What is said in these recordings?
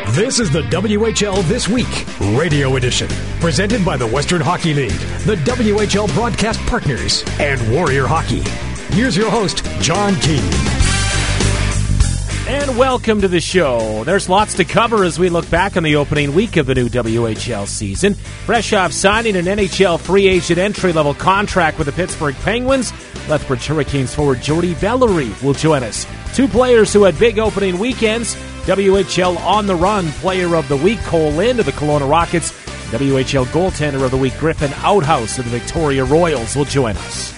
This is the WHL This Week, Radio Edition, presented by the Western Hockey League, the WHL broadcast partners, and Warrior Hockey. Here's your host, John Keane. And welcome to the show. There's lots to cover as we look back on the opening week of the new WHL season. Fresh off signing an NHL free agent entry-level contract with the Pittsburgh Penguins, Lethbridge Hurricanes forward Jordy Bellery will join us. Two players who had big opening weekends. WHL On the Run Player of the Week Cole Lind of the Kelowna Rockets. WHL Goaltender of the Week Griffin Outhouse of the Victoria Royals will join us.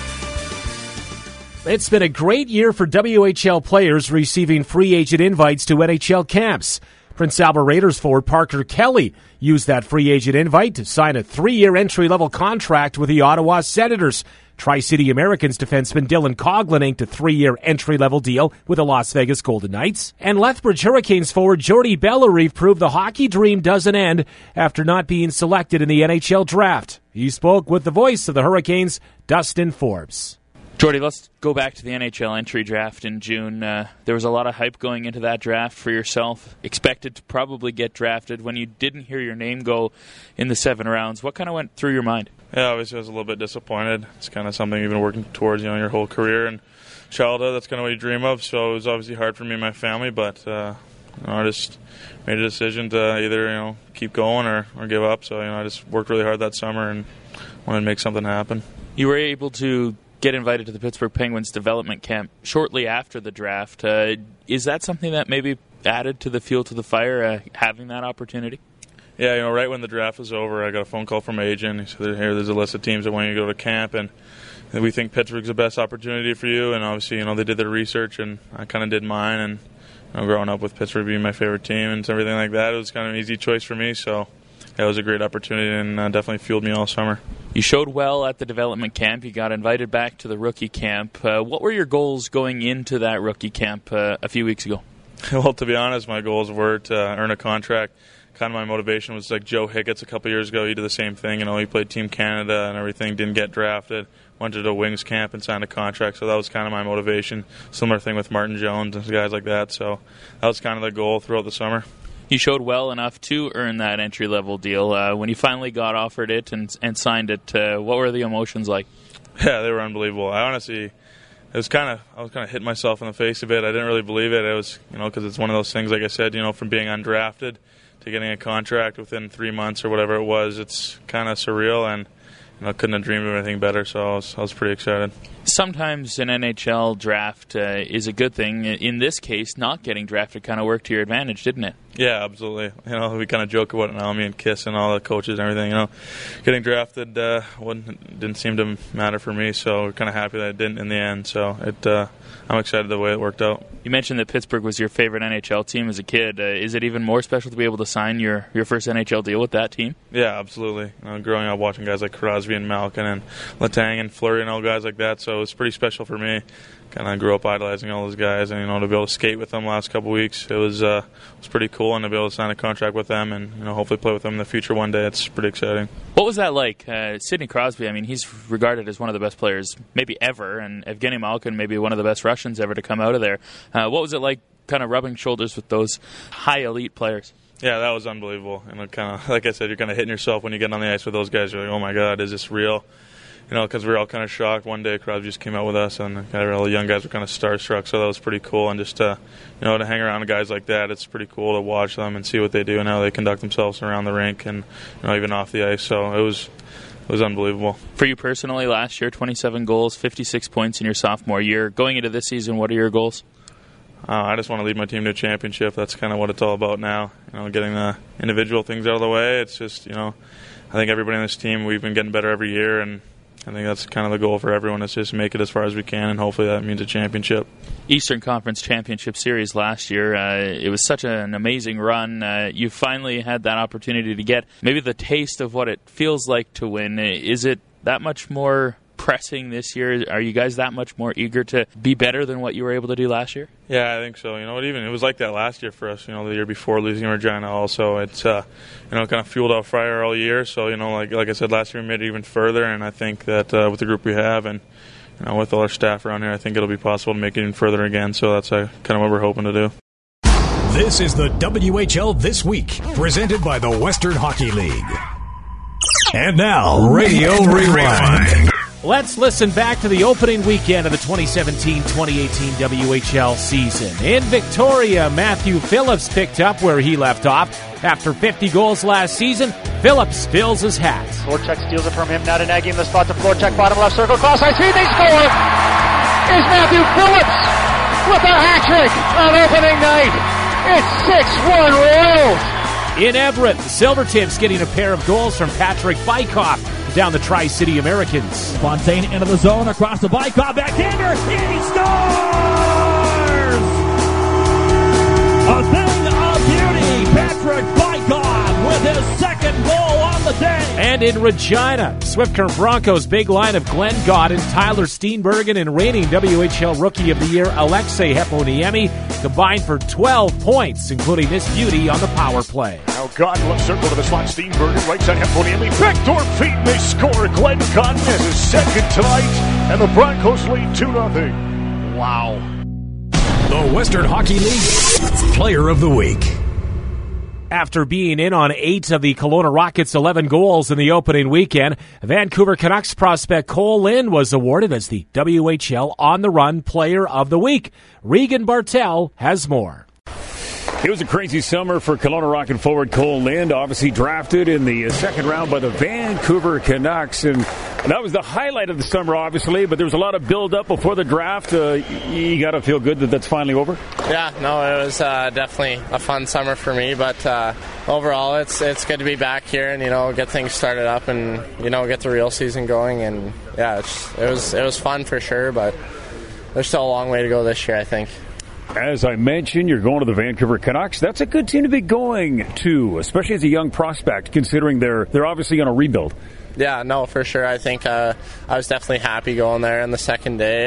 It's been a great year for WHL players receiving free agent invites to NHL camps. Prince Albert Raiders forward Parker Kelly used that free agent invite to sign a 3-year entry-level contract with the Ottawa Senators. Tri-City Americans defenseman Dylan Coghlan inked a 3-year entry-level deal with the Las Vegas Golden Knights. And Lethbridge Hurricanes forward Jordy Bellery proved the hockey dream doesn't end after not being selected in the NHL draft. He spoke with the voice of the Hurricanes, Dustin Forbes. Jordy, let's go back to the NHL entry draft in June. There was a lot of hype going into that draft for yourself. Expected to probably get drafted. When you didn't hear your name go in the 7 rounds, what kind of went through your mind? Yeah, obviously I was a little bit disappointed. It's kind of something you've been working towards, your whole career and childhood. That's kind of what you dream of. So it was obviously hard for me and my family, but I just made a decision to either keep going or give up. So I just worked really hard that summer and wanted to make something happen. You were able to get invited to the Pittsburgh Penguins development camp shortly after the draft. Is that something that maybe added to the fuel to the fire, having that opportunity? Yeah, right when the draft was over, I got a phone call from my agent. He said, there's a list of teams that want you to go to camp, and we think Pittsburgh's the best opportunity for you. And obviously, they did their research, and I kind of did mine. And growing up with Pittsburgh being my favorite team and everything like that, it was kind of an easy choice for me. So it was a great opportunity and definitely fueled me all summer. You showed well at the development camp. You got invited back to the rookie camp. What were your goals going into that rookie camp a few weeks ago? Well, to be honest, my goals were to earn a contract. Kind of my motivation was like Joe Hicketts a couple years ago. He did the same thing. He played Team Canada and everything, didn't get drafted, went to the Wings camp and signed a contract. So that was kind of my motivation. Similar thing with Martin Jones and guys like that. So that was kind of the goal throughout the summer. You showed well enough to earn that entry-level deal. When you finally got offered it and signed it, what were the emotions like? Yeah, they were unbelievable. I was kind of hitting myself in the face a bit. I didn't really believe it. It was, because it's one of those things, like I said, from being undrafted to getting a contract within 3 months or whatever it was. It's kind of surreal, and I couldn't have dreamed of anything better, so I was pretty excited. Sometimes an NHL draft is a good thing. In this case, not getting drafted kind of worked to your advantage, didn't it? Yeah, absolutely. We kind of joke about it now, me and Kiss and all the coaches and everything. Getting drafted didn't seem to matter for me, so we're kind of happy that it didn't in the end. So I'm excited the way it worked out. You mentioned that Pittsburgh was your favorite NHL team as a kid. Is it even more special to be able to sign your first NHL deal with that team? Yeah, absolutely. Growing up watching guys like Crosby and Malkin and Letang and Fleury and all guys like that, so it was pretty special for me. Kind of grew up idolizing all those guys, and to be able to skate with them last couple of weeks, it was pretty cool, and to be able to sign a contract with them and hopefully play with them in the future one day, it's pretty exciting. What was that like? Sidney Crosby, he's regarded as one of the best players maybe ever, and Evgeny Malkin maybe one of the best Russians ever to come out of there. What was it like, kind of rubbing shoulders with those high elite players? Yeah, that was unbelievable. And kind of, like I said, you're kind of hitting yourself when you get on the ice with those guys. You're like, oh my God, is this real? Because we were all kind of shocked. One day Crosby just came out with us, and all the young guys were kind of starstruck, so that was pretty cool. And just to hang around with guys like that, it's pretty cool to watch them and see what they do and how they conduct themselves around the rink and even off the ice. So it was unbelievable. For you personally, last year, 27 goals, 56 points in your sophomore year. Going into this season, what are your goals? I just want to lead my team to a championship. That's kind of what it's all about now. Getting the individual things out of the way. It's just, I think everybody on this team, we've been getting better every year, and I think that's kind of the goal for everyone, is just make it as far as we can, and hopefully that means a championship. Eastern Conference Championship Series last year, it was such an amazing run. You finally had that opportunity to get maybe the taste of what it feels like to win. Is it that much more pressing this year? Are you guys that much more eager to be better than what you were able to do last year? Yeah, I think so. It was like that last year for us. The year before losing Regina, also it's kind of fueled our fire all year. So like I said, last year we made it even further, and I think that with the group we have and with all our staff around here, I think it'll be possible to make it even further again. So that's kind of what we're hoping to do. This is the WHL This Week, presented by the Western Hockey League. And now, Radio Rewind. Let's listen back to the opening weekend of the 2017-2018 WHL season. In Victoria, Matthew Phillips picked up where he left off. After 50 goals last season, Phillips fills his hat. Voracek steals it from him, now to Nagy in the spot to Voracek, bottom left circle, cross ice, they score! Is Matthew Phillips with a hat-trick on opening night. It's 6-1 Royals. In Everett, the Silvertips getting a pair of goals from Patrick Bykoff down the Tri-City Americans. Fontaine into the zone, across the Bykoff, backhander, he scores! A thing of beauty, Patrick Bykoff with his second goal on the day. And in Regina, Swift Current Broncos' big line of Glenn Gawdin, Tyler Steenbergen, and reigning WHL Rookie of the Year Alexei Heponiemi combined for 12 points, including this beauty on the power play. Now Gawdin left circle to the slot, Steenbergen, right side Heponiemi, backdoor feed, and they score. Glenn Gawdin has his second tonight, and the Broncos lead 2-0. Wow. The Western Hockey League Player of the Week. After being in on 8 of the Kelowna Rockets' 11 goals in the opening weekend, Vancouver Canucks prospect Cole Lind was awarded as the WHL On the Run Player of the Week. Regan Bartel has more. It was a crazy summer for Kelowna Rocket forward Cole Lind, obviously drafted in the second round by the Vancouver Canucks. And that was the highlight of the summer, obviously, but there was a lot of build-up before the draft. You got to feel good that that's finally over? Yeah, no, it was definitely a fun summer for me, but overall it's good to be back here and, get things started up and, get the real season going. And, yeah, it was fun for sure, but there's still a long way to go this year, I think. As I mentioned, you're going to the Vancouver Canucks. That's a good team to be going to, especially as a young prospect, considering they're obviously going to rebuild. Yeah, no, for sure. I think I was definitely happy going there on the second day.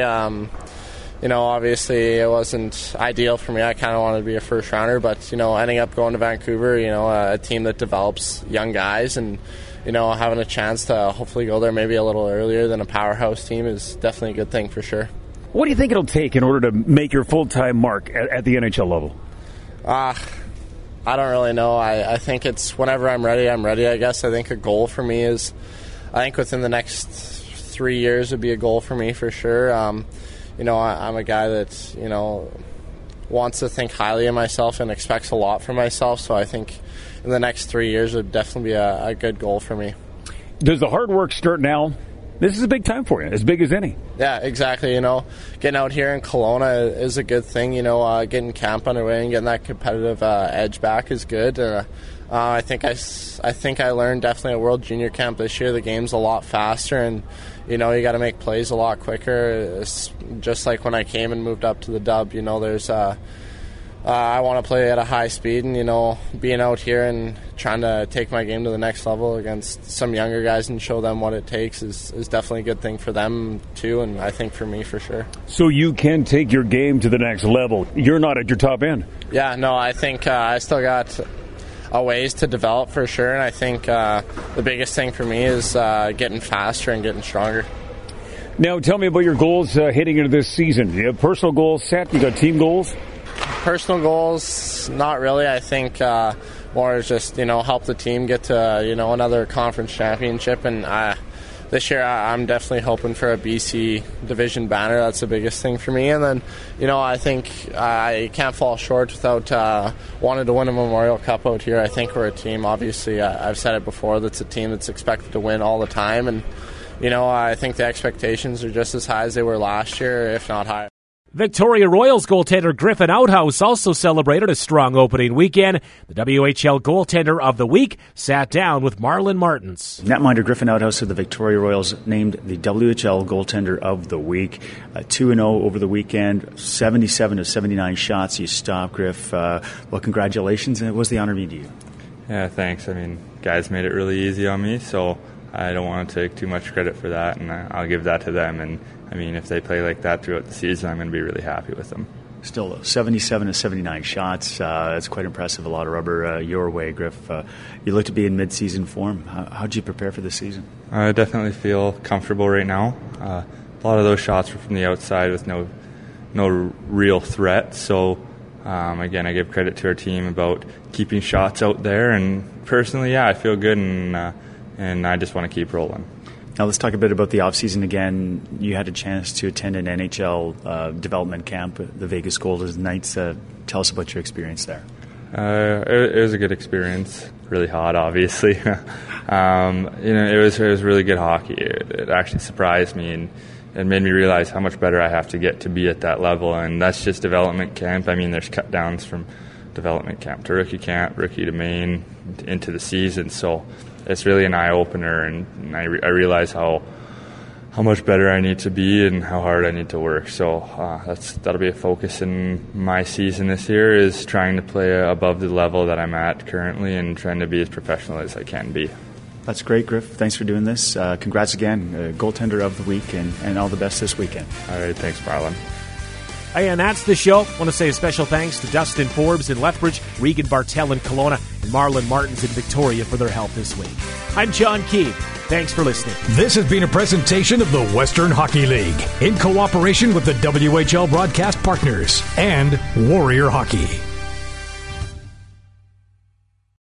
Obviously it wasn't ideal for me. I kind of wanted to be a first rounder, but, ending up going to Vancouver, a team that develops young guys and, having a chance to hopefully go there maybe a little earlier than a powerhouse team is definitely a good thing for sure. What do you think it'll take in order to make your full-time mark at the NHL level? I don't really know. I think it's whenever I'm ready, I guess. I think a goal for me is, I think within the next 3 years would be a goal for me for sure. I'm a guy that, wants to think highly of myself and expects a lot from myself. So I think in the next 3 years would definitely be a good goal for me. Does the hard work start now? This is a big time for you, as big as any. Yeah, exactly. Getting out here in Kelowna is a good thing. Getting camp underway and getting that competitive edge back is good. I think I learned definitely at World Junior Camp this year. The game's a lot faster, and you got to make plays a lot quicker. It's just like when I came and moved up to the Dub. There's I want to play at a high speed, and being out here and trying to take my game to the next level against some younger guys and show them what it takes is definitely a good thing for them too, and I think for me for sure. So you can take your game to the next level. You're not at your top end. Yeah, no, I think I still got a ways to develop for sure, and I think the biggest thing for me is getting faster and getting stronger. Now tell me about your goals heading into this season. Do you have personal goals set? You got team goals? Personal goals, not really. I think more is just, help the team get to, another conference championship. And this year I'm definitely hoping for a BC division banner. That's the biggest thing for me. And then, I think I can't fall short without wanting to win a Memorial Cup out here. I think we're a team, obviously, I've said it before, that's a team that's expected to win all the time. And, I think the expectations are just as high as they were last year, if not higher. Victoria Royals goaltender Griffin Outhouse also celebrated a strong opening weekend. The WHL Goaltender of the Week sat down with Marlon Martins. Netminder Griffin Outhouse of the Victoria Royals named the WHL Goaltender of the Week. 2-0 over the weekend, 77 of 79 shots you stopped, Griff. Well, congratulations, and it was the honor be to you. Yeah, thanks. Guys made it really easy on me, so I don't want to take too much credit for that, and I'll give that to them. And if they play like that throughout the season, I'm going to be really happy with them. Still, 77 of 79 shots. That's quite impressive. A lot of rubber your way, Griff. You look to be in mid-season form. How did you prepare for this season? I definitely feel comfortable right now. A lot of those shots were from the outside with no real threat, so again, I give credit to our team about keeping shots out there. And personally, I feel good, and I just want to keep rolling. Now let's talk a bit about the offseason again. You had a chance to attend an NHL development camp at the Vegas Golden Knights. Tell us about your experience there. It was a good experience. Really hot, obviously. It was really good hockey. It actually surprised me, and it made me realize how much better I have to get to be at that level. And that's just development camp. I mean, there's cut downs from development camp to rookie camp, rookie to main, into the season. So it's really an eye opener, and I realize how much better I need to be and how hard I need to work. So that'll be a focus in my season this year, is trying to play above the level that I'm at currently and trying to be as professional as I can be. That's great, Griff. Thanks for doing this. Congrats again, goaltender of the week, and all the best this weekend. All right, thanks, Marlon. And that's the show. I want to say a special thanks to Dustin Forbes in Lethbridge, Regan Bartel in Kelowna, and Marlon Martins in Victoria for their help this week. I'm John Keane. Thanks for listening. This has been a presentation of the Western Hockey League in cooperation with the WHL broadcast partners and Warrior Hockey.